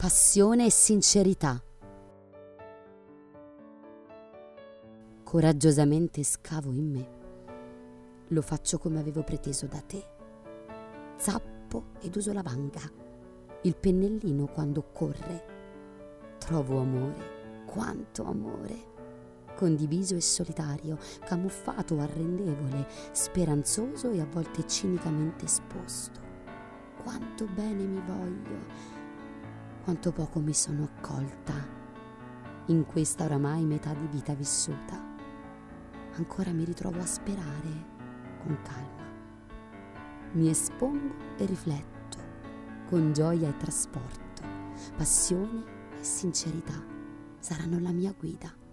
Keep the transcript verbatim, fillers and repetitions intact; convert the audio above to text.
passione e sincerità. Coraggiosamente scavo in me. Lo faccio come avevo preteso da te. Zappo ed uso la vanga, il pennellino quando occorre. Trovo amore, quanto amore, condiviso e solitario, camuffato o arrendevole, speranzoso e a volte cinicamente esposto. Quanto bene mi voglio, quanto poco mi sono accolta in questa oramai metà di vita vissuta. Ancora mi ritrovo a sperare con calma. Mi espongo e rifletto con gioia e trasporto. Passione e sincerità saranno la mia guida.